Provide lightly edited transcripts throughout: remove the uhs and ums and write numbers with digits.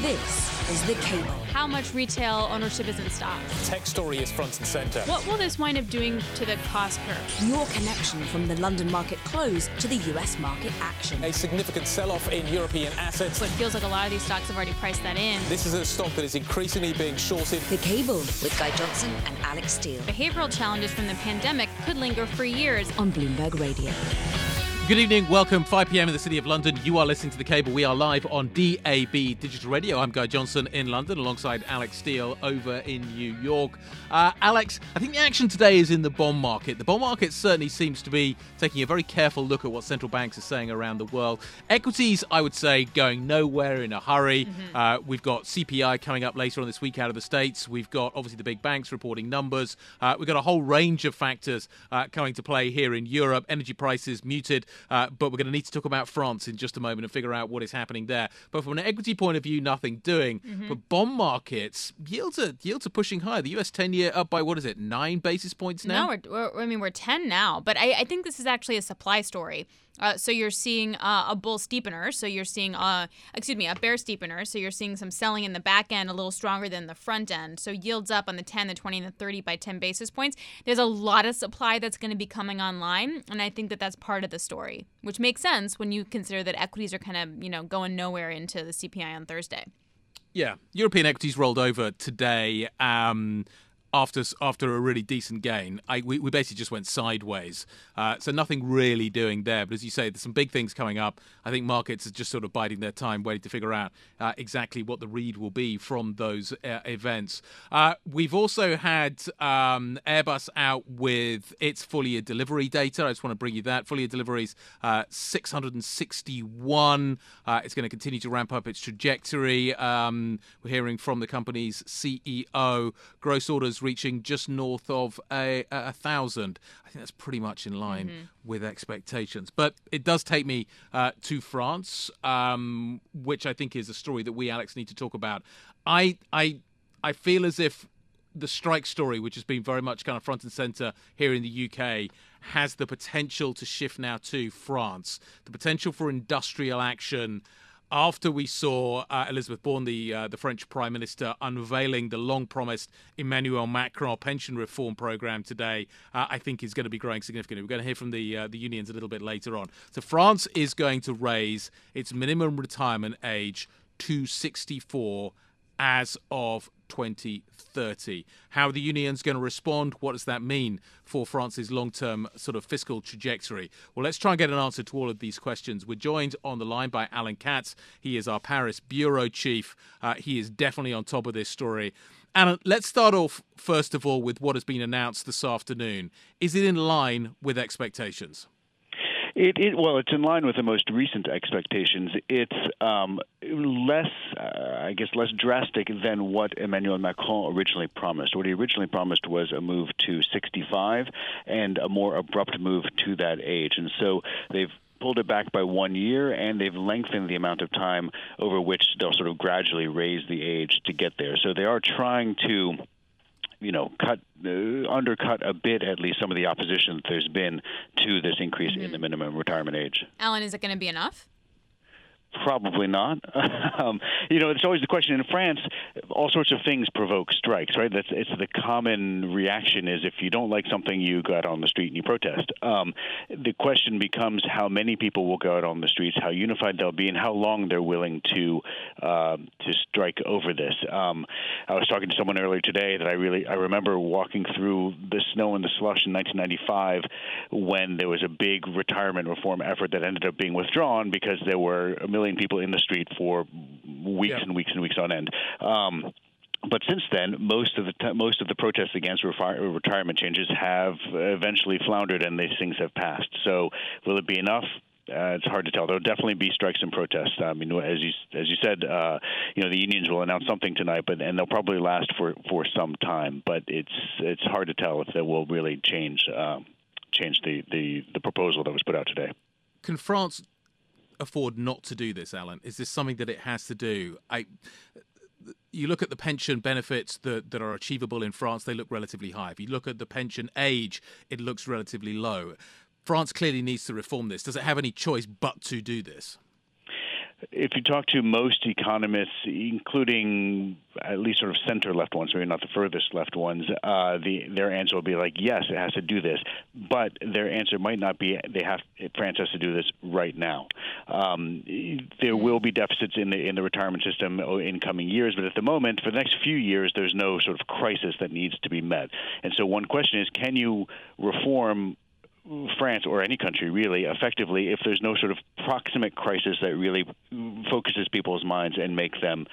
This is The Cable. How much retail ownership is in stocks? Tech story is front and centre. What will this wind up doing to the cost curve? Your connection from the London market close to the US market action. A significant sell-off in European assets. So it feels like a lot of these stocks have already priced that in. This is a stock that is increasingly being shorted. The Cable with Guy Johnson and Alex Steele. Behavioral challenges from the pandemic could linger for years. On Bloomberg Radio. Good evening, welcome, 5 p.m. in the City of London. You are listening to The Cable. We are live on DAB Digital Radio. I'm Guy Johnson in London alongside Alex Steele over in New York. Alex, I think the action today is in the bond market. The bond market certainly seems to be taking a very careful look at what central banks are saying around the world. Equities, I would say, going nowhere in a hurry. We've got CPI coming up later on this week out of the States. We've got, obviously, the big banks reporting numbers. We've got a whole range of factors coming to play here in Europe. Energy prices muted. But we're going to need to talk about France in just a moment and figure out what is happening there. But from an equity point of view, nothing doing. But bond markets, yields are pushing higher. The US 10-year up by, 9 basis points now? No, we're 10 now. But I think this is actually a supply story. So you're seeing a bull steepener. So you're seeing, a bear steepener. So you're seeing some selling in the back end a little stronger than the front end. So yields up on the 10, the 20, and the 30 by 10 basis points. There's a lot of supply that's going to be coming online. And I think that that's part of the story, which makes sense when you consider that equities are kind of, going nowhere into the CPI on Thursday. Yeah. European equities rolled over today. After a really decent gain, we basically just went sideways. So nothing really doing there. But as you say, there's some big things coming up. I think markets are just sort of biding their time, waiting to figure out exactly what the read will be from those events. We've also had Airbus out with its full-year delivery data. I just want to bring you that. Full-year deliveries, 661. It's going to continue to ramp up its trajectory. We're hearing from the company's CEO. Gross orders reaching just north of 1,000. I think that's pretty much in line with expectations. But it does take me to France, which I think is a story that we, Alex, need to talk about. I feel as if the strike story, which has been very much kind of front and centre here in the UK, has the potential to shift now to France. The potential for industrial action after we saw Elizabeth Borne, the French Prime Minister, unveiling the long-promised Emmanuel Macron pension reform programme today, I think is going to be growing significantly. We're going to hear from the unions a little bit later on. So France is going to raise its minimum retirement age to 64 as of 2030. How are the unions going to respond? What does that mean for France's long-term sort of fiscal trajectory? Well, let's try and get an answer to all of these questions. We're joined on the line by Alan Katz. He is our Paris bureau chief. He is definitely on top of this story. Alan, let's start off, first of all, with what has been announced this afternoon. Is it in line with expectations? Well, it's in line with the most recent expectations. It's less drastic than what Emmanuel Macron originally promised. What he originally promised was a move to 65 and a more abrupt move to that age. And so they've pulled it back by 1 year, and they've lengthened the amount of time over which they'll sort of gradually raise the age to get there. So they are trying to undercut a bit, at least, some of the opposition that there's been to this increase in the minimum retirement age. Alan, is it going to be enough? Probably not. It's always the question. In France, all sorts of things provoke strikes, right? It's the common reaction is if you don't like something, you go out on the street and you protest. The question becomes how many people will go out on the streets, how unified they'll be, and how long they're willing to strike over this. I was talking to someone earlier today that I remember walking through the snow and the slush in 1995 when there was a big retirement reform effort that ended up being withdrawn because there were a million people in the street for weeks and weeks and weeks on end. But since then, most of the protests against retirement changes have eventually floundered, and these things have passed. So, will it be enough? It's hard to tell. There'll definitely be strikes and protests. I mean, as you said, the unions will announce something tonight, and they'll probably last for some time. But it's hard to tell if they will really change the proposal that was put out today. Can France afford not to do this, Alan? Is this something that it has to do? You look at the pension benefits that are achievable in France, they look relatively high. If you look at the pension age, it looks relatively low. France clearly needs to reform this. Does it have any choice but to do this? If you talk to most economists, including at least sort of center-left ones, maybe not the furthest left ones, their answer will be like, yes, it has to do this. But their answer might not be France has to do this right now. There will be deficits in the retirement system in coming years, but at the moment, for the next few years, there's no sort of crisis that needs to be met. And so one question is, can you reform France or any country really effectively if there's no sort of proximate crisis that really focuses people's minds and make them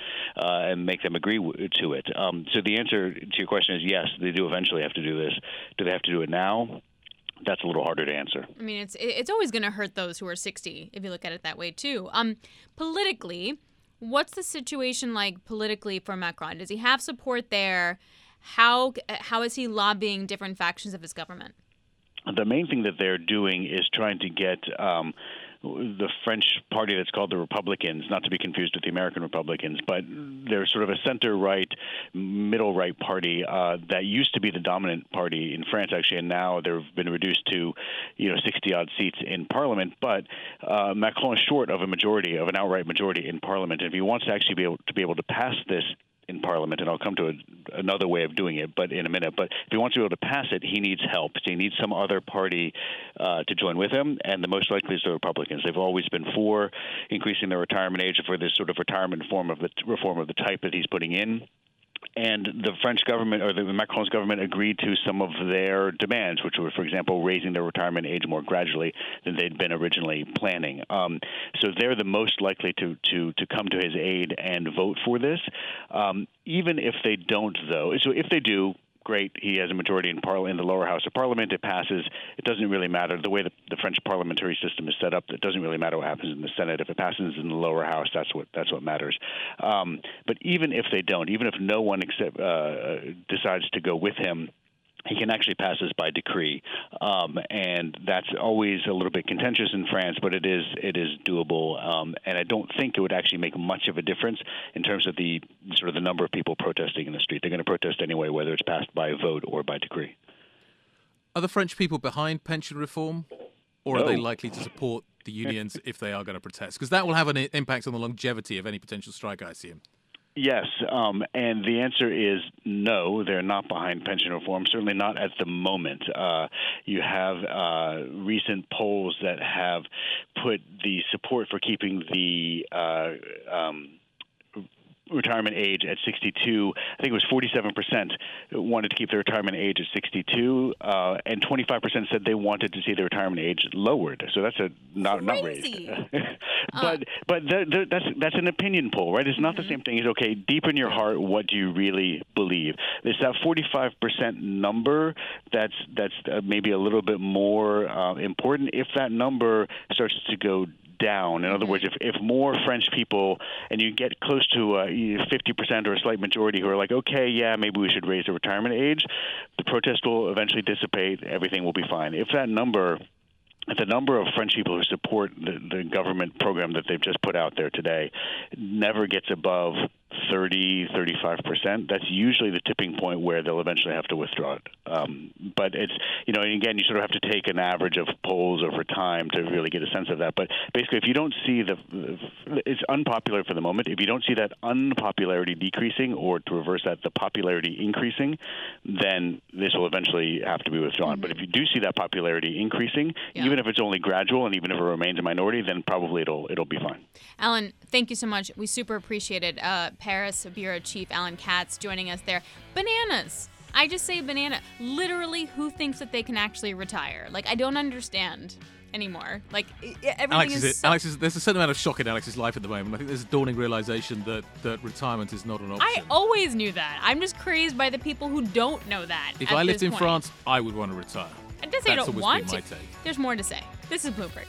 agree to it. So the answer to your question is yes, they do eventually have to do this. Do they have to do it now? That's a little harder to answer. I mean, it's always going to hurt those who are 60 if you look at it that way too. Politically, what's the situation like politically for Macron? Does he have support there? How is he lobbying different factions of his government? The main thing that they're doing is trying to get the French party that's called the Republicans, not to be confused with the American Republicans, but they're sort of a center-right, middle-right party that used to be the dominant party in France, actually, and now they've been reduced to 60-odd seats in Parliament. But Macron is short of an outright majority in Parliament. And if he wants to actually be able to pass this in Parliament, and I'll come to another way of doing it, but in a minute. But if he wants to be able to pass it, he needs help. So he needs some other party to join with him, and the most likely is the Republicans. They've always been for increasing the retirement age, for this sort of retirement reform of the type that he's putting in. And the French government, or the Macron's government, agreed to some of their demands, which were, for example, raising the retirement age more gradually than they'd been originally planning. So they're the most likely to come to his aid and vote for this. Even if they don't, though, so if they do, great, he has a majority in the lower house of Parliament. It passes. It doesn't really matter. The way the French parliamentary system is set up, it doesn't really matter what happens in the Senate. If it passes in the lower house, that's what matters. But even if they don't, even if no one decides to go with him, he can actually pass this by decree, and that's always a little bit contentious in France, but it is doable, and I don't think it would actually make much of a difference in terms of the number of people protesting in the street. They're going to protest anyway, whether it's passed by vote or by decree. Are the French people behind pension reform, or are they likely to support the unions if they are going to protest? Because that will have an impact on the longevity of any potential strike, I assume. Yes, and the answer is no, they're not behind pension reform, certainly not at the moment. You have recent polls that have put the support for keeping the retirement age at 62. I think it was 47% wanted to keep the retirement age at 62, and 25% said they wanted to see the retirement age lowered. So that's not raised. But that's an opinion poll, right? It's not the same thing. It's okay. Deep in your heart, what do you really believe? It's that 45% number that's maybe a little bit more important. If that number starts to go down. In other words, if more French people, and you get close to 50% or a slight majority who are like, okay, yeah, maybe we should raise the retirement age, the protest will eventually dissipate. Everything will be fine. If the number of French people who support the government program that they've just put out there today never gets above 30-35%, that's usually the tipping point where they'll eventually have to withdraw it. But it's, again, you sort of have to take an average of polls over time to really get a sense of that. But basically, if you don't see it's unpopular for the moment. If you don't see that unpopularity decreasing, or to reverse that, the popularity increasing, then this will eventually have to be withdrawn. Mm-hmm. But if you do see that popularity increasing, even if it's only gradual and even if it remains a minority, then probably it'll be fine. Alan, thank you so much. We super appreciate it. Paris Bureau Chief Alan Katz joining us there. Bananas. I just say banana. Literally, who thinks that they can actually retire? Like, I don't understand anymore. Like, everything there's a certain amount of shock in Alex's life at the moment. I think there's a dawning realization that retirement is not an option. I always knew that. I'm just crazed by the people who don't know that. If I lived in France, I would want to retire. I didn't say I don't want to. My take. There's more to say. This is Bloomberg.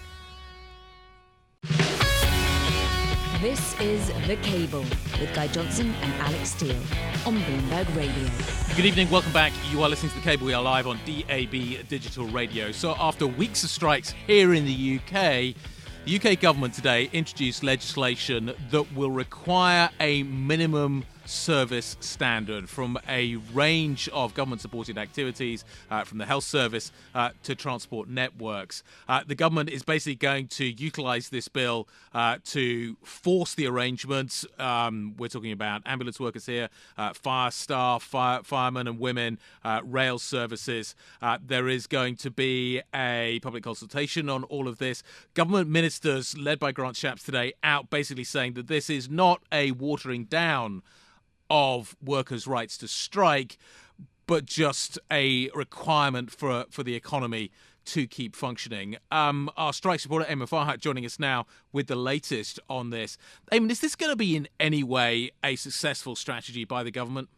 This is The Cable with Guy Johnson and Alex Steele on Bloomberg Radio. Good evening, welcome back. You are listening to The Cable. We are live on DAB Digital Radio. So after weeks of strikes here in the UK government today introduced legislation that will require a minimum service standard, from a range of government-supported activities, from the health service to transport networks. The government is basically going to utilise this bill to force the arrangements. We're talking about ambulance workers here, fire staff, firemen and women, rail services. There is going to be a public consultation on all of this. Government ministers, led by Grant Shapps today, out basically saying that this is not a watering down of workers' rights to strike, but just a requirement for the economy to keep functioning. Our strikes reporter, Eamon Farhat, joining us now with the latest on this. Eamon, is this going to be in any way a successful strategy by the government?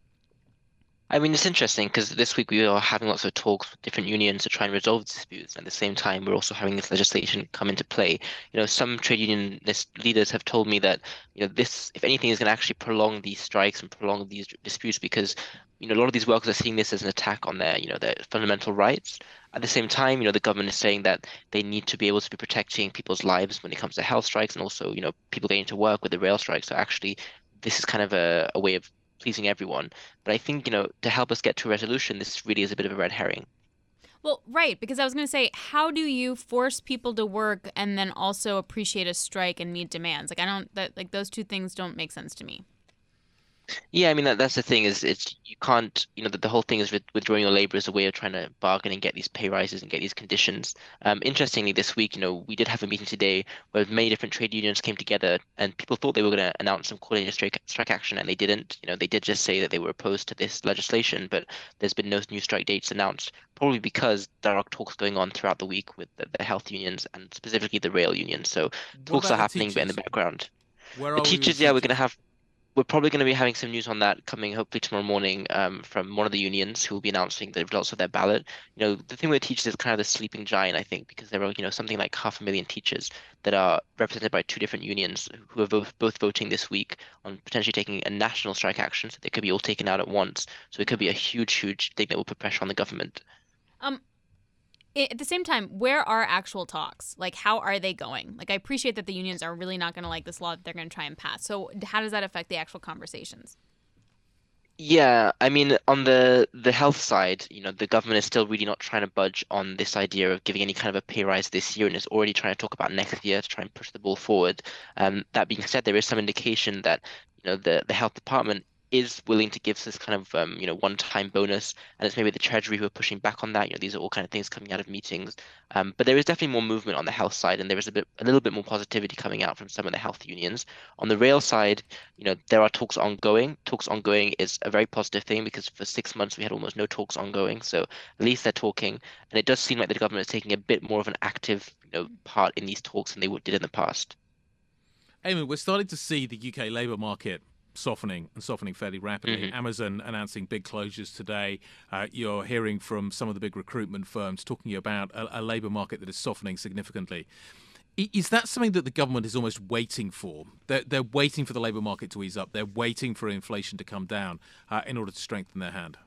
I mean, it's interesting because this week we are having lots of talks with different unions to try and resolve disputes. And at the same time, we're also having this legislation come into play. Some trade union leaders have told me that, this, if anything, is going to actually prolong these strikes and prolong these disputes because, a lot of these workers are seeing this as an attack on their fundamental rights. At the same time, the government is saying that they need to be able to be protecting people's lives when it comes to health strikes and also, people getting to work with the rail strikes. So actually, this is kind of a way of pleasing everyone. But I think, to help us get to a resolution, this really is a bit of a red herring. Well, right, because I was going to say, how do you force people to work and then also appreciate a strike and meet demands? Those two things don't make sense to me. Yeah, I mean that's the thing is you can't the whole thing is withdrawing your labor is a way of trying to bargain and get these pay rises and get these conditions. Interestingly, this week we did have a meeting today where many different trade unions came together and people thought they were going to announce some coordinated strike action and they didn't. They did just say that they were opposed to this legislation, but there's been no new strike dates announced. Probably because there are talks going on throughout the week with the health unions and specifically the rail unions. So talks are happening but in the background. The teachers, we're probably going to be having some news on that coming hopefully tomorrow morning from one of the unions who will be announcing the results of their ballot. The thing with teachers is kind of the sleeping giant, I think, because there are something like 500,000 teachers that are represented by two different unions who are both voting this week on potentially taking a national strike action, so they could be all taken out at once. So it could be a huge thing that will put pressure on the government. At the same time, where are actual talks? How are they going? I appreciate that the unions are really not going to like this law that they're going to try and pass. So how does that affect the actual conversations? Yeah, I mean, on the health side, the government is still really not trying to budge on this idea of giving any kind of a pay rise this year and is already trying to talk about next year to try and push the ball forward. That being said, there is some indication that, the health department is willing to give this kind of one-time bonus, and it's maybe the Treasury who are pushing back on that. These are all kind of things coming out of meetings, but there is definitely more movement on the health side, and there is a little bit more positivity coming out from some of the health unions. On the rail side, there are talks ongoing. Talks ongoing is a very positive thing because for 6 months we had almost no talks ongoing, so at least they're talking, and it does seem like the government is taking a bit more of an active part in these talks than they did in the past. Eamon, we're starting to see the UK labour market softening fairly rapidly. Mm-hmm. Amazon announcing big closures today. You're hearing from some of the big recruitment firms talking about a labour market that is softening significantly. Is that something that the government is almost waiting for? They're waiting for the labour market to ease up. They're waiting for inflation to come down in order to strengthen their hand.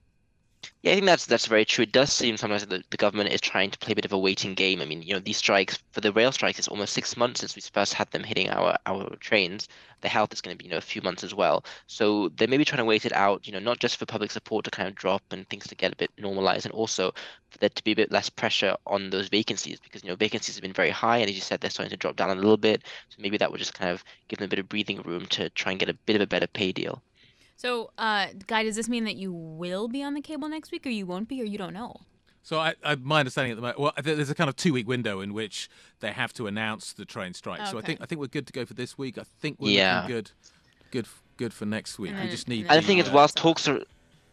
Yeah, I think that's very true. It does seem sometimes that the government is trying to play a bit of a waiting game. I mean, these strikes, for the rail strikes, it's almost 6 months since we first had them hitting our trains. The health is going to be, a few months as well. So they may be trying to wait it out, not just for public support to kind of drop and things to get a bit normalized, and also for there to be a bit less pressure on those vacancies because, vacancies have been very high. And as you said, they're starting to drop down a little bit. So maybe that would just kind of give them a bit of breathing room to try and get a bit of a better pay deal. So, Guy, does this mean that you will be on the cable next week, or you won't be, or you don't know? So my understanding at the moment, there's a kind of 2-week window in which they have to announce the train strike. Okay. So I think we're good to go for this week. I think we're looking good for next week. We just need. And the thing is, whilst talks are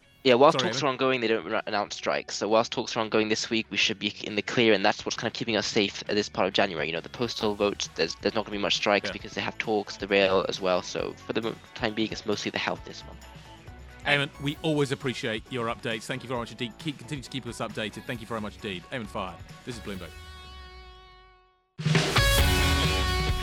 Sorry, ongoing, they don't announce strikes. So whilst talks are ongoing this week, we should be in the clear, and that's what's kind of keeping us safe at this part of January. The postal votes, there's not going to be much strikes because they have talks, the rail as well. So for the time being, it's mostly the health this month. Eamon, we always appreciate your updates. Thank you very much indeed. Continue to keep us updated. Thank you very much indeed. Eamon Farhat, this is Bloomberg.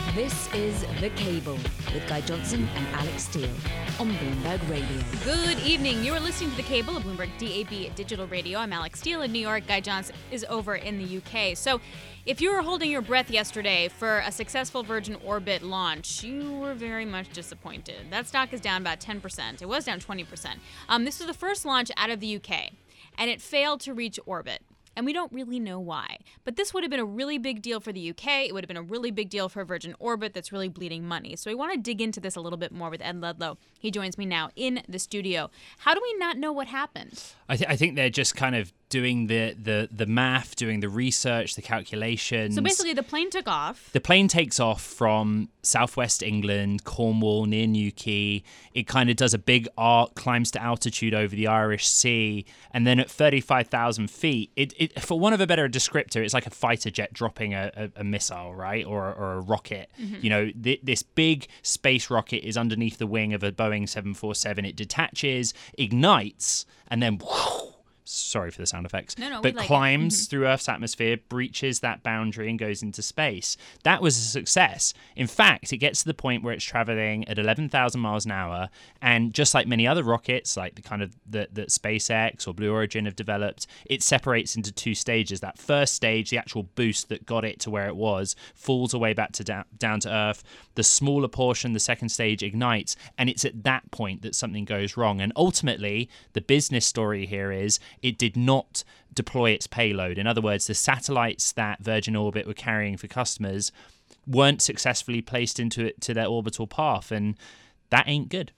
This is The Cable with Guy Johnson and Alex Steele on Bloomberg Radio. Good evening. You are listening to The Cable, a Bloomberg DAB digital radio. I'm Alex Steele in New York. Guy Johnson is over in the UK. So if you were holding your breath yesterday for a successful Virgin Orbit launch, you were very much disappointed. That stock is down about 10%. It was down 20%. This was the first launch out of the UK, and it failed to reach orbit. And we don't really know why. But this would have been a really big deal for the UK. It would have been a really big deal for Virgin Orbit that's really bleeding money. So we want to dig into this a little bit more with Ed Ludlow. He joins me now in the studio. How do we not know what happened? I think they're just kind of doing the math, doing the research, the calculations. So basically the plane took off. The plane takes off from southwest England, Cornwall, near Newquay. It kind of does a big arc, climbs to altitude over the Irish Sea, and then at 35,000 feet, it for want of a better descriptor, it's like a fighter jet dropping a missile, right, or a rocket. Mm-hmm. You know, this big space rocket is underneath the wing of a Boeing 747. It detaches, ignites, and then sorry for the sound effects, but climbs through Earth's atmosphere, breaches that boundary, and goes into space. That was a success. In fact, it gets to the point where it's traveling at 11,000 miles an hour, and just like many other rockets, like the kind of that SpaceX or Blue Origin have developed, it separates into two stages. That first stage, the actual boost that got it to where it was, falls away back to down to Earth. The smaller portion, the second stage, ignites, and it's at that point that something goes wrong. And ultimately, the business story here is it did not deploy its payload. In other words, the satellites that Virgin Orbit were carrying for customers weren't successfully placed into their orbital path, and that ain't good.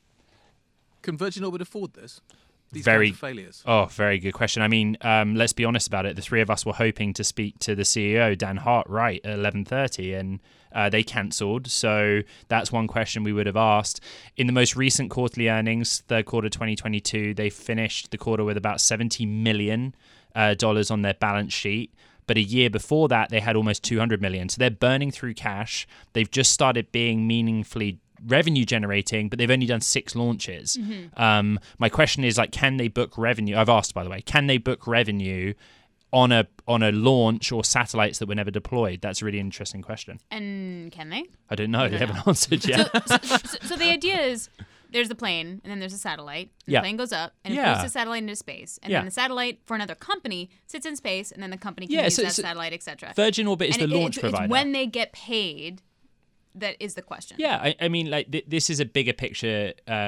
Can Virgin Orbit afford this? These kinds of failures? Oh, very good question. I mean, let's be honest about it. The three of us were hoping to speak to the CEO, Dan Hart, right, at 11:30, and they cancelled. So that's one question we would have asked. In the most recent quarterly earnings, third quarter 2022, they finished the quarter with about $70 million on their balance sheet. But a year before that, they had almost $200 million. So they're burning through cash. They've just started being meaningfully revenue generating, but they've only done 6 launches. Mm-hmm. My question is, like, can they book revenue? I've asked, by the way, can they book revenue on a launch or satellites that were never deployed? That's a really interesting question. And can they? I don't know. They haven't answered yet. So the idea is there's the plane, and then there's a satellite. And the plane goes up, and it puts the satellite into space. And then the satellite for another company sits in space, and then the company can use that satellite, etc. Virgin Orbit is the launch provider. It's when they get paid that is the question. Yeah, I mean, like this is a bigger picture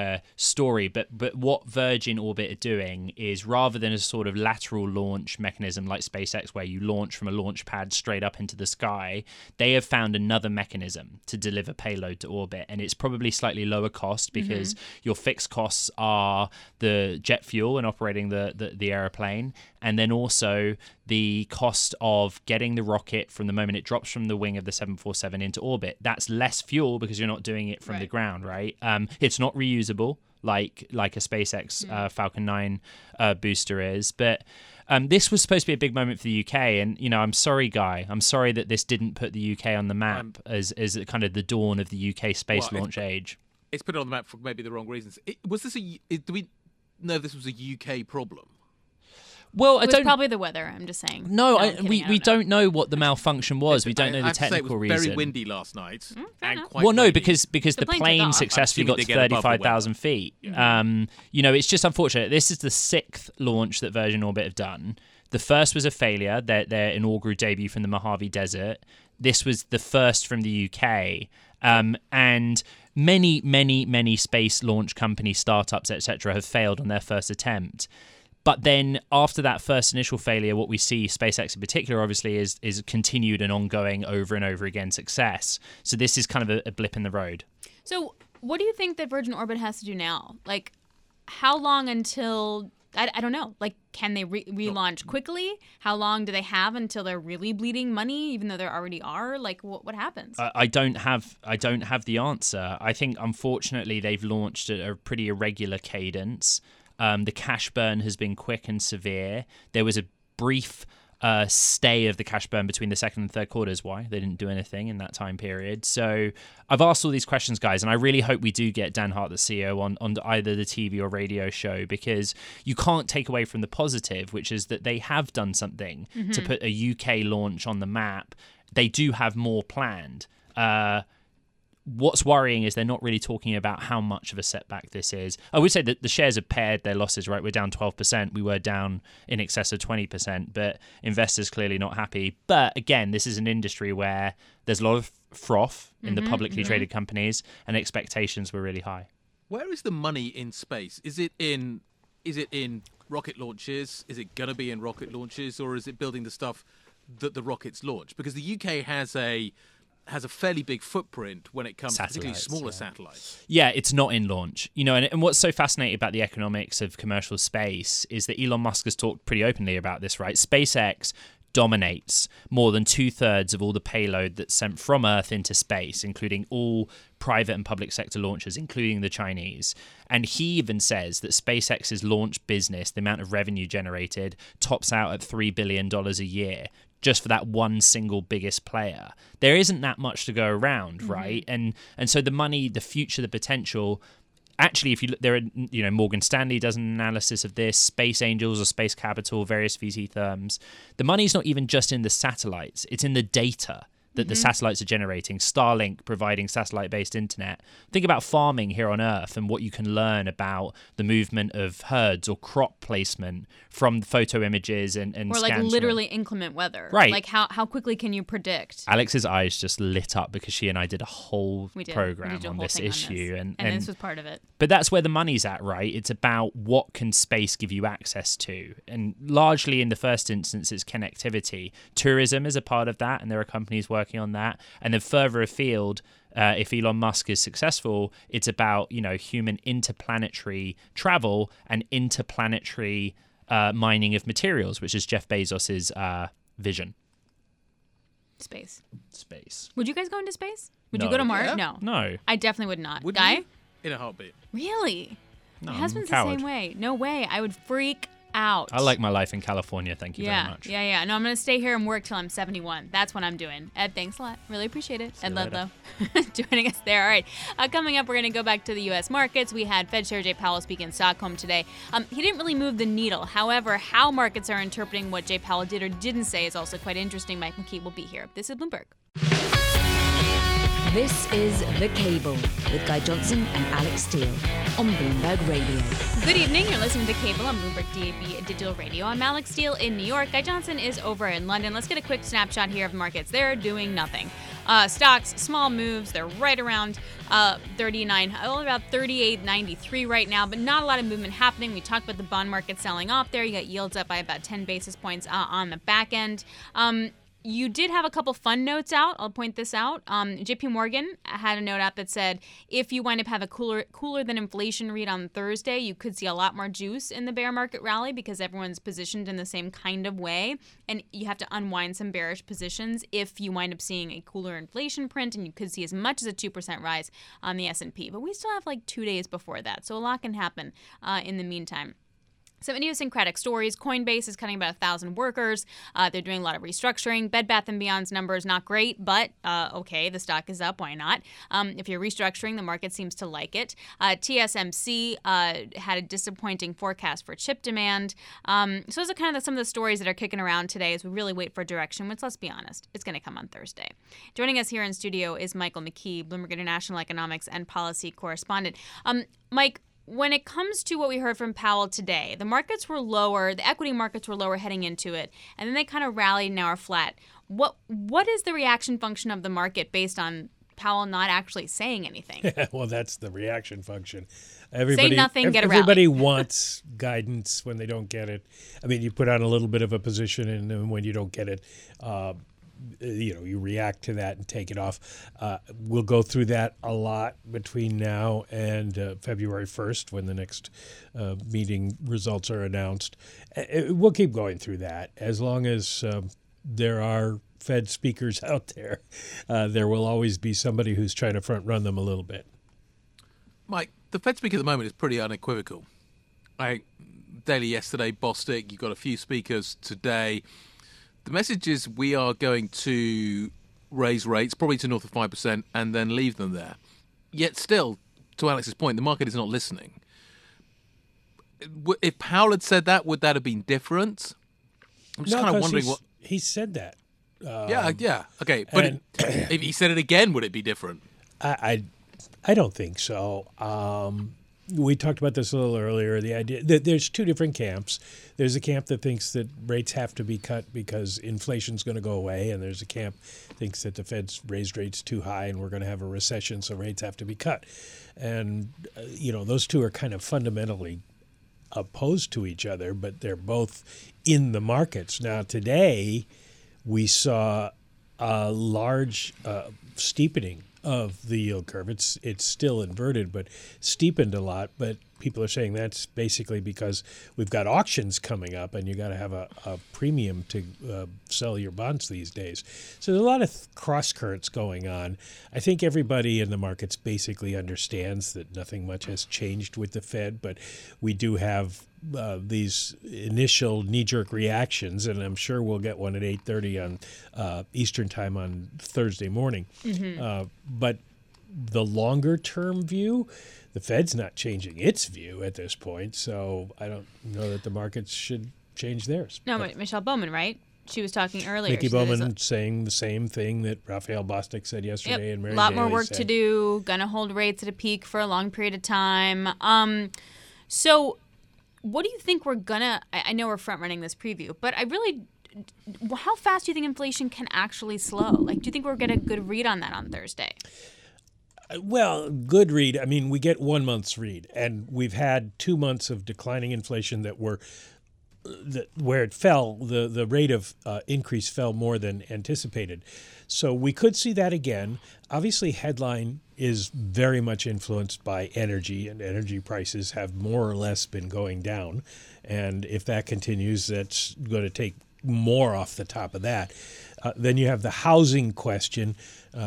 story, but what Virgin Orbit are doing is, rather than a sort of lateral launch mechanism like SpaceX, where you launch from a launch pad straight up into the sky, they have found another mechanism to deliver payload to orbit, and it's probably slightly lower cost because your fixed costs are the jet fuel and operating the airplane, and then also the cost of getting the rocket from the moment it drops from the wing of the 747 into orbit. That's less fuel because you're not doing it from the ground, right? It's not reusable like a SpaceX Falcon 9 booster is, but this was supposed to be a big moment for the UK, and I'm sorry, Guy. I'm sorry that this didn't put the UK on the map as kind of the dawn of the UK space launch age. It's put it on the map for maybe the wrong reasons. Do we know if this was a UK problem? Well, it was probably the weather. I'm just saying. No, we don't know what the malfunction was. We don't know the technical reason. It was very windy last night. Because the plane successfully got to 35,000 feet. Yeah. It's just unfortunate. This is the 6th launch that Virgin Orbit have done. The first was a failure, their inaugural debut from the Mojave Desert. This was the first from the UK. And many space launch companies, startups, etc., have failed on their first attempt. But then after that first initial failure, what we see, SpaceX in particular, obviously, is continued and ongoing over and over again success. So this is kind of a blip in the road. So what do you think that Virgin Orbit has to do now? Like, how long until, I don't know, like, can they relaunch quickly? How long do they have until they're really bleeding money, even though there already are? Like, what happens? I don't have the answer. I think, unfortunately, they've launched at a pretty irregular cadence. The cash burn has been quick and severe. There was a brief stay of the cash burn between the second and third quarters. Why? They didn't do anything in that time period. So I've asked all these questions, guys, and I really hope we do get Dan Hart, the CEO, on either the TV or radio show, because you can't take away from the positive, which is that they have done something to put a UK launch on the map. They do have more planned. What's worrying is they're not really talking about how much of a setback this is. I would say that the shares have paired their losses, right? We're down 12%. We were down in excess of 20%, but investors clearly not happy. But again, this is an industry where there's a lot of froth in the publicly traded companies, and expectations were really high. Where is the money in space? Is it in rocket launches? Is it going to be in rocket launches, or is it building the stuff that the rockets launch? Because the UK has a fairly big footprint when it comes to particularly smaller satellites. Yeah, it's not in launch. And what's so fascinating about the economics of commercial space is that Elon Musk has talked pretty openly about this, right? SpaceX dominates more than 2/3 of all the payload that's sent from Earth into space, including all private and public sector launches, including the Chinese. And he even says that SpaceX's launch business, the amount of revenue generated, tops out at $3 billion a year, just for that one single biggest player. There isn't that much to go around, right? And so the money, the future, the potential. Actually, if you look, there are, Morgan Stanley does an analysis of this, Space Angels or Space Capital, various VC firms. The money's not even just in the satellites; it's in the data that the satellites are generating. Starlink providing satellite-based internet. Think about farming here on Earth and what you can learn about the movement of herds or crop placement from photo images and or like scans literally inclement weather. Right. Like how quickly can you predict? Alex's eyes just lit up because she and I did a whole We did program a on whole this thing on issue. this. And this was part of it. But that's where the money's at, right? It's about what can space give you access to. And largely in the first instance, it's connectivity. Tourism is a part of that, and there are companies working on that. And then further afield, if Elon Musk is successful, it's about, human interplanetary travel and interplanetary mining of materials, which is Jeff Bezos's vision. Space. Would you guys go into space? Would No. you go to Mars? Yeah. No. I definitely would not. Would Guy? you? In a heartbeat. Really? No, My I'm husband's a coward. the same way. No way. I would freak out. I like my life in California. Thank you very much. Yeah. No, I'm going to stay here and work till I'm 71. That's what I'm doing. Ed, thanks a lot. Really appreciate it. Ed Ludlow joining us there. All right. Coming up, we're going to go back to the U.S. markets. We had Fed Chair Jay Powell speak in Stockholm today. He didn't really move the needle. However, how markets are interpreting what Jay Powell did or didn't say is also quite interesting. Mike McKee will be here. This is Bloomberg. This is The Cable with Guy Johnson and Alex Steele on Bloomberg Radio. Good evening. You're listening to The Cable on Bloomberg DAB Digital Radio. I'm Alex Steele in New York. Guy Johnson is over in London. Let's get a quick snapshot here of the markets. They're doing nothing. Stocks, small moves. They're right around 39, about 38.93 right now, but not a lot of movement happening. We talked about the bond market selling off there. You got yields up by about 10 basis points on the back end. You did have a couple fun notes out. I'll point this out. JP Morgan had a note out that said if you wind up having a cooler than inflation read on Thursday, you could see a lot more juice in the bear market rally because everyone's positioned in the same kind of way. And you have to unwind some bearish positions if you wind up seeing a cooler inflation print, and you could see as much as a 2% rise on the S&P. But we still have like 2 days before that, so a lot can happen in the meantime. Some idiosyncratic stories. Coinbase is cutting about 1,000 workers. They're doing a lot of restructuring. Bed Bath & Beyond's numbers not great, but okay, the stock is up. Why not? If you're restructuring, the market seems to like it. TSMC had a disappointing forecast for chip demand. So those are kind of some of the stories that are kicking around today as we really wait for direction, which, let's be honest, it's going to come on Thursday. Joining us here in studio is Michael McKee, Bloomberg International Economics and Policy Correspondent. Mike, when it comes to what we heard from Powell today, the markets were lower, the equity markets were lower heading into it, and then they kind of rallied and now are flat. What is the reaction function of the market based on Powell not actually saying anything? Well, that's the reaction function. Say nothing, get a rally. Everybody wants guidance when they don't get it. I mean, you put on a little bit of a position, and when you don't get it, you react to that and take it off. We'll go through that a lot between now and February 1st when the next meeting results are announced. We'll keep going through that as long as there are Fed speakers out there. There will always be somebody who's trying to front run them a little bit. Mike, the Fed speaker at the moment is pretty unequivocal. Daily yesterday, Bostic, you've got a few speakers today. The message is we are going to raise rates, probably to north of 5%, and then leave them there. Yet still, to Alex's point, the market is not listening. If Powell had said that, would that have been different? I'm just kind of wondering what... He said that. Yeah. Okay, but if he said it again, would it be different? I don't think so. We talked about this a little earlier. The idea that there's two different camps. There's a camp that thinks that rates have to be cut because inflation's going to go away, and there's a camp that thinks that the Fed's raised rates too high and we're going to have a recession, so rates have to be cut. And those two are kind of fundamentally opposed to each other, but they're both in the markets. Now, today, we saw a large steepening of the yield curve. It's still inverted, but steepened a lot. But people are saying that's basically because we've got auctions coming up, and you got to have a premium to sell your bonds these days. So there's a lot of cross currents going on. I think everybody in the markets basically understands that nothing much has changed with the Fed, but we do have these initial knee-jerk reactions, and I'm sure we'll get one at 8:30 on Eastern time on Thursday morning. But the longer-term view, the Fed's not changing its view at this point, so I don't know that the markets should change theirs. No, but Michelle Bowman, right? She was talking earlier. Mickey Bowman saying the same thing that Raphael Bostic said yesterday. And Mary a lot Daly more work said. to do, gonna hold rates at a peak for a long period of time. So what do you think we're gonna, I know we're front running this preview, but how fast do you think inflation can actually slow? Like, do you think we'll get a good read on that on Thursday? Well, good read. I mean, we get 1 month's read, and we've had 2 months of declining inflation where it fell, the rate of increase fell more than anticipated. So we could see that again. Obviously, headline is very much influenced by energy, and energy prices have more or less been going down. And if that continues, that's going to take more off the top of that. Then you have the housing question.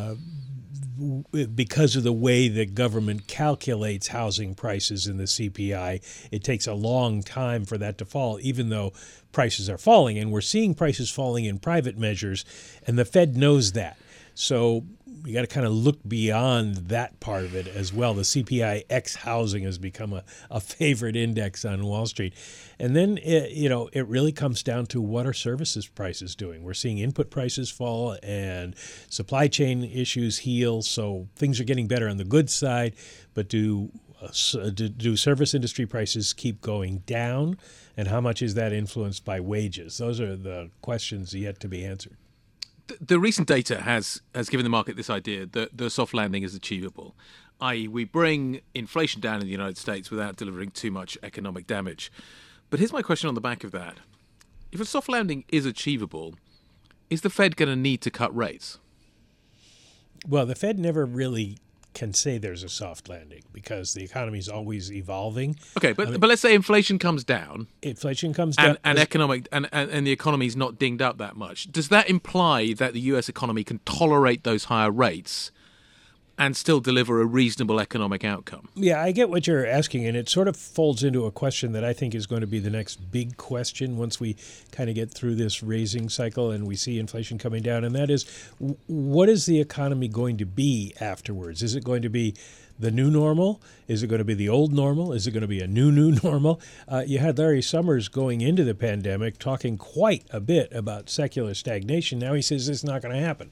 Because of the way the government calculates housing prices in the CPI, it takes a long time for that to fall, even though prices are falling. And we're seeing prices falling in private measures, and the Fed knows that. So you got to kind of look beyond that part of it as well. The CPI ex housing has become a favorite index on Wall Street. And then, it really comes down to what are services prices doing. We're seeing input prices fall and supply chain issues heal. So things are getting better on the goods side. But do service industry prices keep going down? And how much is that influenced by wages? Those are the questions yet to be answered. The recent data has given the market this idea that the soft landing is achievable, i.e. we bring inflation down in the United States without delivering too much economic damage. But here's my question on the back of that. If a soft landing is achievable, is the Fed going to need to cut rates? Well, the Fed never really can say there's a soft landing because the economy is always evolving. Okay, but let's say inflation comes down. Inflation comes down, and the economy's not dinged up that much. Does that imply that the U.S. economy can tolerate those higher rates and still deliver a reasonable economic outcome? Yeah, I get what you're asking, and it sort of folds into a question that I think is going to be the next big question once we kind of get through this raising cycle and we see inflation coming down, and that is, what is the economy going to be afterwards? Is it going to be the new normal? Is it going to be the old normal? Is it going to be a new normal? You had Larry Summers going into the pandemic talking quite a bit about secular stagnation. Now he says it's not going to happen.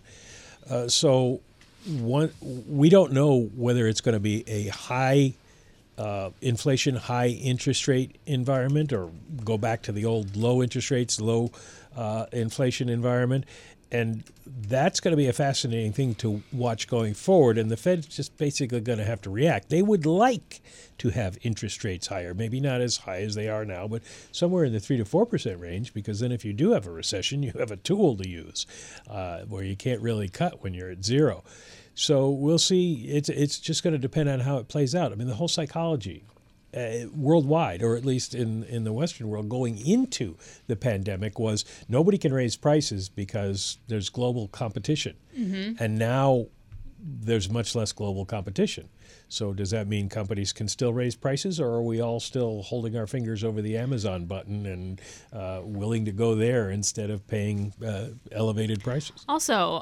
We don't know whether it's going to be a high inflation, high interest rate environment, or go back to the old low interest rates, low inflation environment. And that's going to be a fascinating thing to watch going forward. And the Fed's just basically going to have to react. They would like to have interest rates higher, maybe not as high as they are now, but somewhere in the 3 to 4% range, because then if you do have a recession, you have a tool to use where you can't really cut when you're at zero. So we'll see. It's just going to depend on how it plays out. I mean, the whole psychology worldwide, or at least in the Western world, going into the pandemic was nobody can raise prices because there's global competition. Mm-hmm. And now there's much less global competition. So does that mean companies can still raise prices, or are we all still holding our fingers over the Amazon button and willing to go there instead of paying elevated prices? Also,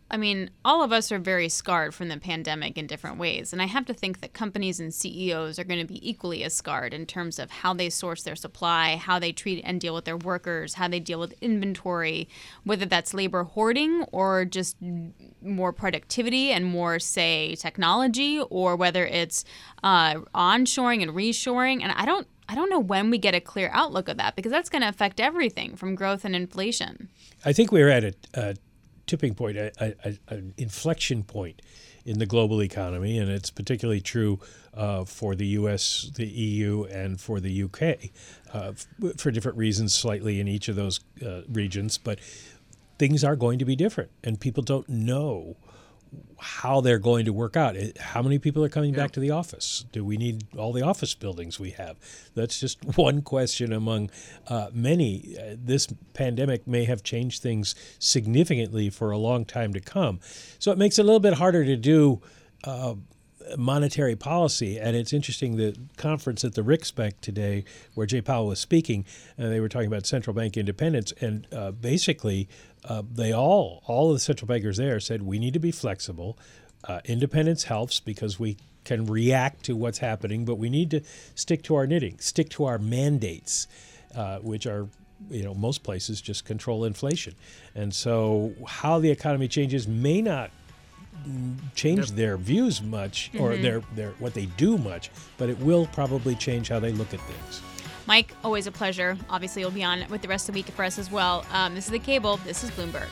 I mean, all of us are very scarred from the pandemic in different ways. And I have to think that companies and CEOs are going to be equally as scarred in terms of how they source their supply, how they treat and deal with their workers, how they deal with inventory, whether that's labor hoarding or just more productivity and more, say, technology, or whether it's onshoring and reshoring. And I don't know when we get a clear outlook of that, because that's going to affect everything from growth and inflation. I think we're at a tipping point, an inflection point in the global economy, and it's particularly true for the U.S., the EU, and for the U.K. For different reasons, slightly in each of those regions. But things are going to be different, and people don't know how they're going to work out. How many people are coming back to the office? Do we need all the office buildings we have? That's just one question among many. This pandemic may have changed things significantly for a long time to come. So it makes it a little bit harder to do monetary policy. And it's interesting, the conference at the Riksbank today, where Jay Powell was speaking, they were talking about central bank independence, and basically they all of the central bankers there said we need to be flexible. Independence helps because we can react to what's happening, but we need to stick to our knitting, stick to our mandates, which are, most places just control inflation. And so how the economy changes may not change their views much, or their what they do much, but it will probably change how they look at things. Mike, always a pleasure. Obviously, you'll be on with the rest of the week for us as well. This is The Cable. This is Bloomberg.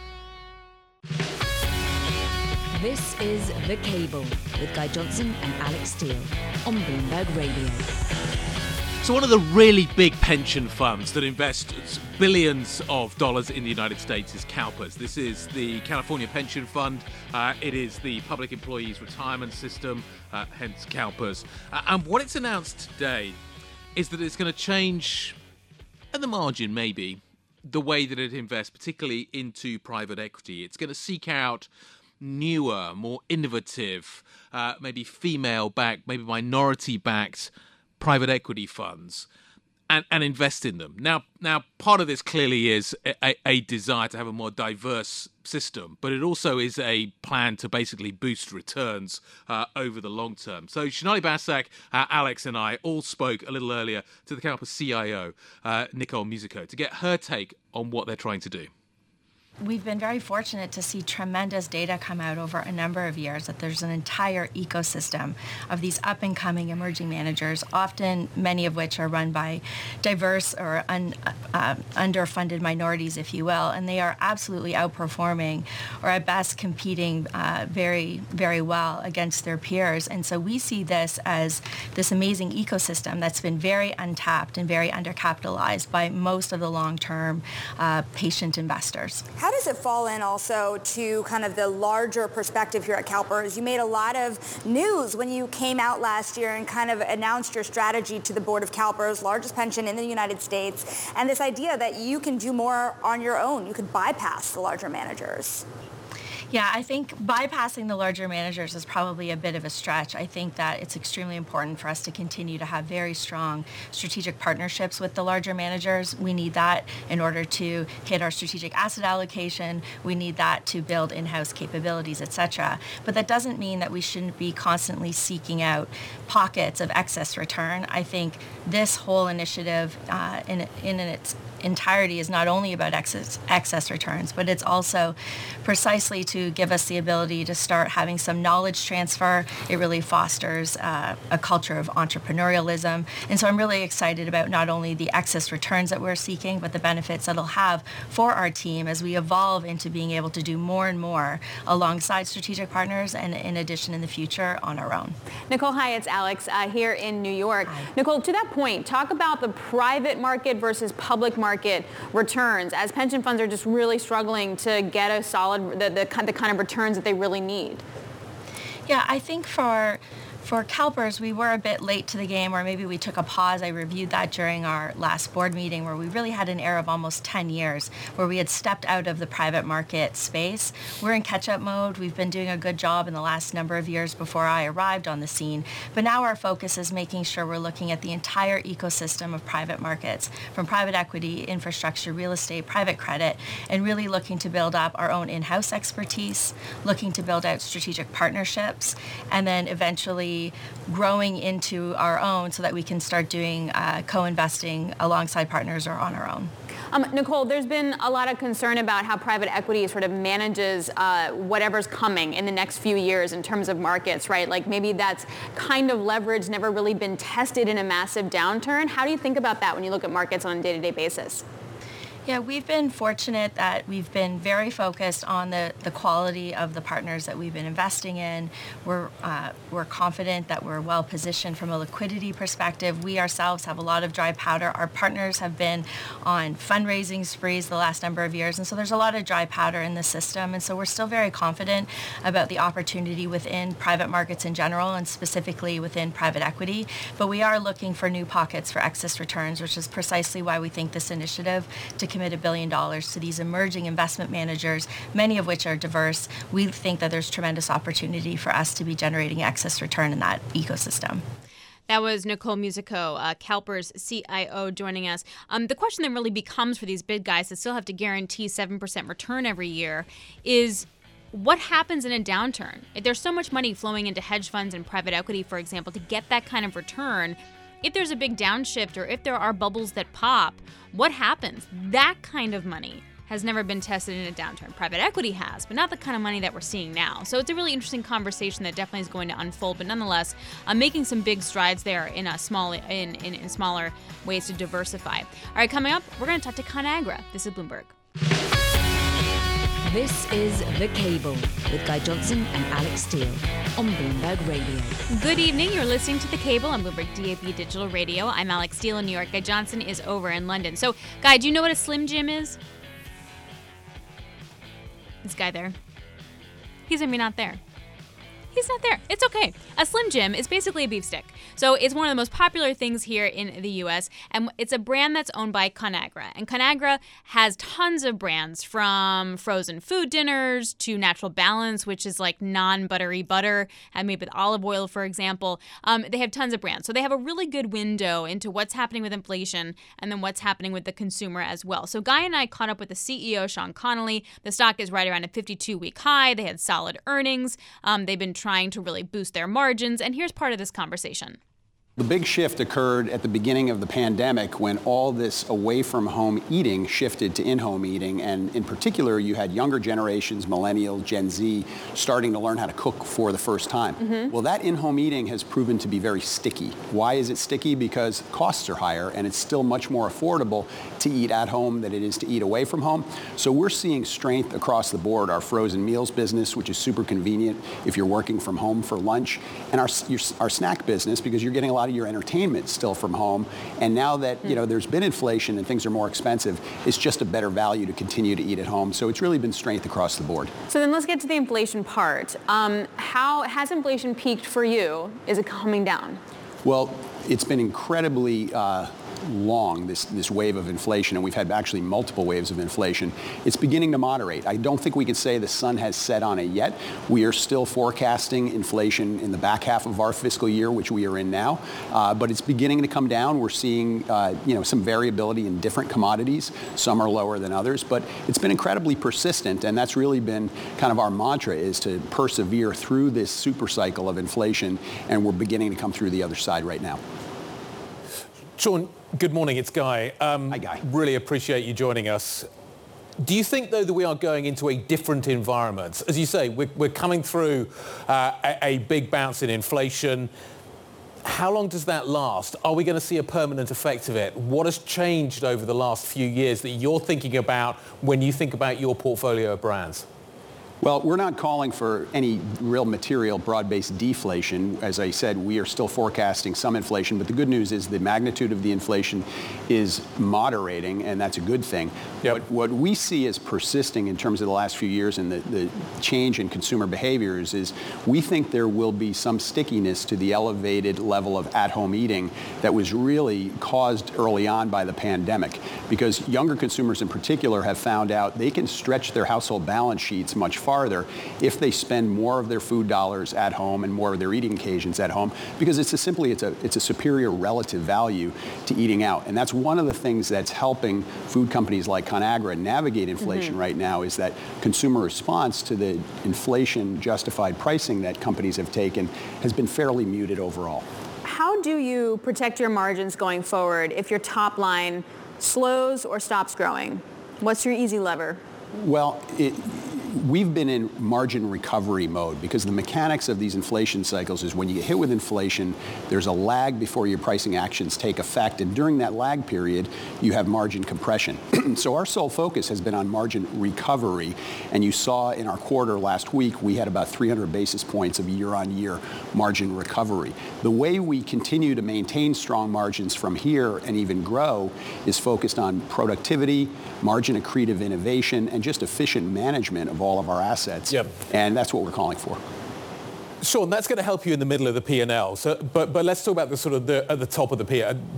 This is The Cable with Guy Johnson and Alex Steele on Bloomberg Radio. So one of the really big pension funds that invests billions of dollars in the United States is CalPERS. This is the California Pension Fund. It is the Public Employees Retirement System, hence CalPERS. And what it's announced today is that it's going to change, at the margin maybe, the way that it invests, particularly into private equity. It's going to seek out newer, more innovative, maybe female-backed, maybe minority-backed private equity funds and invest in them. Now, part of this clearly is a desire to have a more diverse system, but it also is a plan to basically boost returns over the long term. So Sonali Basak, Alex and I all spoke a little earlier to the CalPERS CIO, Nicole Musico, to get her take on what they're trying to do. We've been very fortunate to see tremendous data come out over a number of years, that there's an entire ecosystem of these up-and-coming emerging managers, often many of which are run by diverse or underfunded minorities, if you will, and they are absolutely outperforming, or at best competing very, very well against their peers. And so we see this as this amazing ecosystem that's been very untapped and very undercapitalized by most of the long-term patient investors. How does it fall in also to kind of the larger perspective here at CalPERS? You made a lot of news when you came out last year and kind of announced your strategy to the board of CalPERS, largest pension in the United States, and this idea that you can do more on your own. You could bypass the larger managers. Yeah, I think bypassing the larger managers is probably a bit of a stretch. I think that it's extremely important for us to continue to have very strong strategic partnerships with the larger managers. We need that in order to hit our strategic asset allocation. We need that to build in-house capabilities, et cetera. But that doesn't mean that we shouldn't be constantly seeking out pockets of excess return. I think this whole initiative in its entirety is not only about excess returns, but it's also precisely to give us the ability to start having some knowledge transfer. It really fosters a culture of entrepreneurialism. And so I'm really excited about not only the excess returns that we're seeking, but the benefits that it'll have for our team as we evolve into being able to do more and more alongside strategic partners, and in addition in the future on our own. Nicole, hi, it's Alex here in New York. Hi. Nicole, to that point, talk about the private market versus public market returns, as pension funds are just really struggling to get a solid, the kind of returns that they really need. Yeah, I think for For CalPERS, we were a bit late to the game, or maybe we took a pause. I reviewed that during our last board meeting, where we really had an era of almost 10 years where we had stepped out of the private market space. We're in catch-up mode. We've been doing a good job in the last number of years before I arrived on the scene. But now our focus is making sure we're looking at the entire ecosystem of private markets, from private equity, infrastructure, real estate, private credit, and really looking to build up our own in-house expertise, looking to build out strategic partnerships, and then eventually growing into our own so that we can start doing co-investing alongside partners or on our own. Nicole, there's been a lot of concern about how private equity sort of manages whatever's coming in the next few years in terms of markets, right? Like maybe that's kind of leverage never really been tested in a massive downturn. How do you think about that when you look at markets on a day-to-day basis? Yeah, we've been fortunate that we've been very focused on the quality of the partners that we've been investing in. We're confident that we're well positioned from a liquidity perspective. We ourselves have a lot of dry powder. Our partners have been on fundraising sprees the last number of years, and so there's a lot of dry powder in the system. And so we're still very confident about the opportunity within private markets in general and specifically within private equity. But we are looking for new pockets for excess returns, which is precisely why we think this initiative to commit $1 billion to these emerging investment managers, many of which are diverse. We think that there's tremendous opportunity for us to be generating excess return in that ecosystem. That was Nicole Musico, CalPERS CIO, joining us. The question that really becomes for these big guys that still have to guarantee 7% return every year is, what happens in a downturn? If there's so much money flowing into hedge funds and private equity, for example, to get that kind of return, if there's a big downshift or if there are bubbles that pop, what happens? That kind of money has never been tested in a downturn. Private equity has, but not the kind of money that we're seeing now. So it's a really interesting conversation that definitely is going to unfold, but nonetheless, making some big strides there in smaller ways to diversify. All right, coming up, we're going to talk to ConAgra. This is Bloomberg. This is The Cable with Guy Johnson and Alex Steele on Bloomberg Radio. Good evening. You're listening to The Cable on Bloomberg DAB Digital Radio. I'm Alex Steele in New York. Guy Johnson is over in London. So, Guy, do you know what a Slim Jim is? This guy there. He's maybe not there. He's not there. It's okay. A Slim Jim is basically a beef stick. So it's one of the most popular things here in the U.S., and it's a brand that's owned by ConAgra. And ConAgra has tons of brands, from frozen food dinners to Natural Balance, which is like non-buttery butter made with olive oil, for example. They have tons of brands. So they have a really good window into what's happening with inflation and then what's happening with the consumer as well. So Guy and I caught up with the CEO, Sean Connolly. The stock is right around a 52-week high. They had solid earnings. They've been trying to really boost their margins. And here's part of this conversation. The big shift occurred at the beginning of the pandemic when all this away-from-home eating shifted to in-home eating. And in particular, you had younger generations, millennials, Gen Z, starting to learn how to cook for the first time. Mm-hmm. Well, that in-home eating has proven to be very sticky. Why is it sticky? Because costs are higher, and it's still much more affordable to eat at home than it is to eat away from home. So we're seeing strength across the board. Our frozen meals business, which is super convenient if you're working from home for lunch, and our snack business, because you're getting a lot of your entertainment still from home. And now that there's been inflation and things are more expensive, it's just a better value to continue to eat at home. So it's really been strength across the board. So then let's get to the inflation part. How has inflation peaked for you? Is it coming down? Well, it's been incredibly long, this wave of inflation, and we've had actually multiple waves of inflation. It's beginning to moderate. I don't think we can say the sun has set on it yet. We are still forecasting inflation in the back half of our fiscal year, which we are in now, but it's beginning to come down. We're seeing some variability in different commodities. Some are lower than others, but it's been incredibly persistent, and that's really been kind of our mantra, is to persevere through this super cycle of inflation, and we're beginning to come through the other side right now. Sean, good morning. It's Guy. Hi, Guy. Really appreciate you joining us. Do you think, though, that we are going into a different environment? As you say, we're coming through a big bounce in inflation. How long does that last? Are we going to see a permanent effect of it? What has changed over the last few years that you're thinking about when you think about your portfolio of brands? Well, we're not calling for any real material broad-based deflation. As I said, we are still forecasting some inflation, but the good news is the magnitude of the inflation is moderating, and that's a good thing. Yep. What we see as persisting in terms of the last few years and the change in consumer behaviors is we think there will be some stickiness to the elevated level of at-home eating that was really caused early on by the pandemic, because younger consumers in particular have found out they can stretch their household balance sheets much farther if they spend more of their food dollars at home and more of their eating occasions at home, because it's a superior relative value to eating out. And that's one of the things that's helping food companies like Conagra navigate inflation right now, is that consumer response to the inflation justified pricing that companies have taken has been fairly muted overall. How do you protect your margins going forward if your top line slows or stops growing? What's your easy lever? Well, we've been in margin recovery mode because the mechanics of these inflation cycles is when you get hit with inflation, there's a lag before your pricing actions take effect. And during that lag period, you have margin compression. So our sole focus has been on margin recovery. And you saw in our quarter last week, we had about 300 basis points of year-on-year margin recovery. The way we continue to maintain strong margins from here and even grow is focused on productivity, margin accretive innovation, and just efficient management of all of our assets. Yep. And that's what we're calling for. Sean, that's going to help you in the middle of the P&L. So, but let's talk about the sort of at the top of the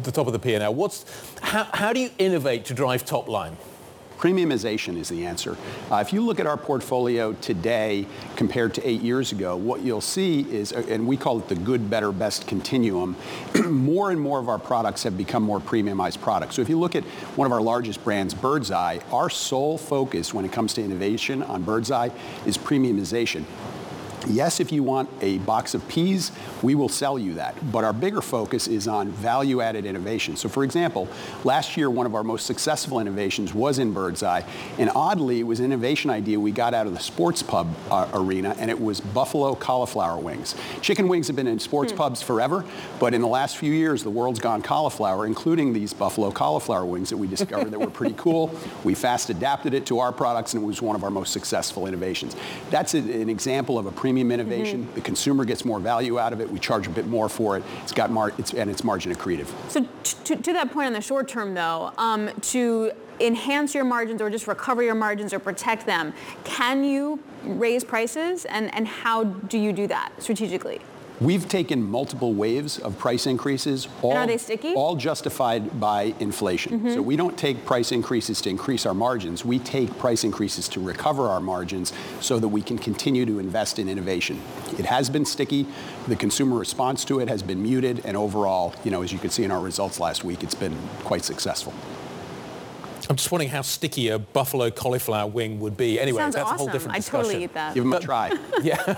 P&L. How do you innovate to drive top line? Premiumization is the answer. If you look at our portfolio today compared to 8 years ago, what you'll see is, and we call it the good, better, best continuum, more and more of our products have become more premiumized products. So if you look at one of our largest brands, Birds Eye, our sole focus when it comes to innovation on Birds Eye is premiumization. Yes, if you want a box of peas, we will sell you that. But our bigger focus is on value-added innovation. So for example, last year, one of our most successful innovations was in Birds Eye. And oddly, it was an innovation idea we got out of the sports pub arena, and it was buffalo cauliflower wings. Chicken wings have been in sports pubs forever, but in the last few years, the world's gone cauliflower, including these buffalo cauliflower wings that we discovered that were pretty cool. We fast adapted it to our products, and it was one of our most successful innovations. That's an example of a premium innovation. The consumer gets more value out of it. We charge a bit more for it. It's got it's margin accretive. So to that point on the short term, though, to enhance your margins or just recover your margins or protect them, can you raise prices, and how do you do that strategically? We've taken multiple waves of price increases, and are they sticky? All justified by inflation. So we don't take price increases to increase our margins. We take price increases to recover our margins so that we can continue to invest in innovation. It has been sticky. The consumer response to it has been muted. And overall, as you could see in our results last week, it's been quite successful. I'm just wondering how sticky a buffalo cauliflower wing would be. Anyway, Sounds that's awesome. a whole different discussion. I'd totally eat that. Give them a try. Yeah.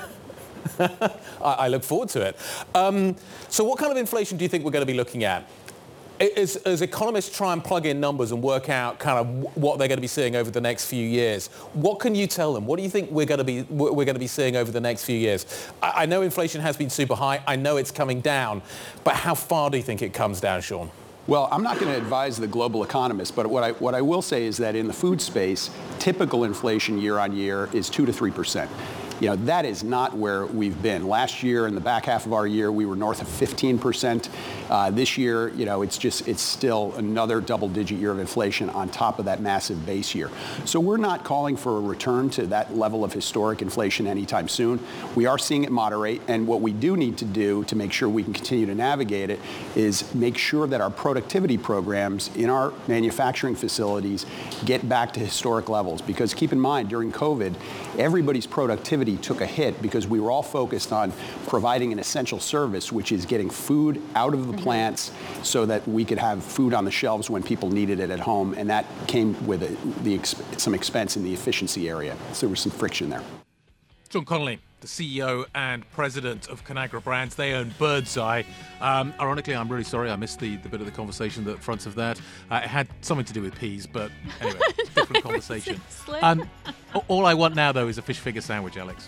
I look forward to it. So what kind of inflation do you think we're going to be looking at? As economists try and plug in numbers and work out kind of what they're going to be seeing over the next few years, what can you tell them? What do you think we're going to be seeing over the next few years? I know inflation has been super high. I know it's coming down. But how far do you think it comes down, Sean? Well, I'm not going to advise the global economist, but what I will say is that in the food space, typical inflation year on year is 2 to 3%. That is not where we've been. Last year, in the back half of our year, we were north of 15%. This year, it's still another double-digit year of inflation on top of that massive base year. So we're not calling for a return to that level of historic inflation anytime soon. We are seeing it moderate, and what we do need to do to make sure we can continue to navigate it is make sure that our productivity programs in our manufacturing facilities get back to historic levels. Because keep in mind, during COVID, everybody's productivity took a hit because we were all focused on providing an essential service, which is getting food out of the plants so that we could have food on the shelves when people needed it at home. And that came with some expense in the efficiency area. So there was some friction there. Sean Connolly, the CEO and president of Conagra Brands. They own Birds Eye. Ironically, I'm really sorry I missed the bit of the conversation that fronts of that. It had something to do with peas, but anyway, different conversation. All I want now, though, is a fish finger sandwich, Alex.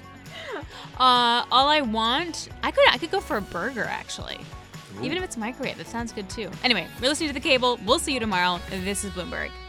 All I want, I could go for a burger, actually. Ooh. Even if it's microwave, that sounds good, too. Anyway, we're listening to The Cable. We'll see you tomorrow. This is Bloomberg.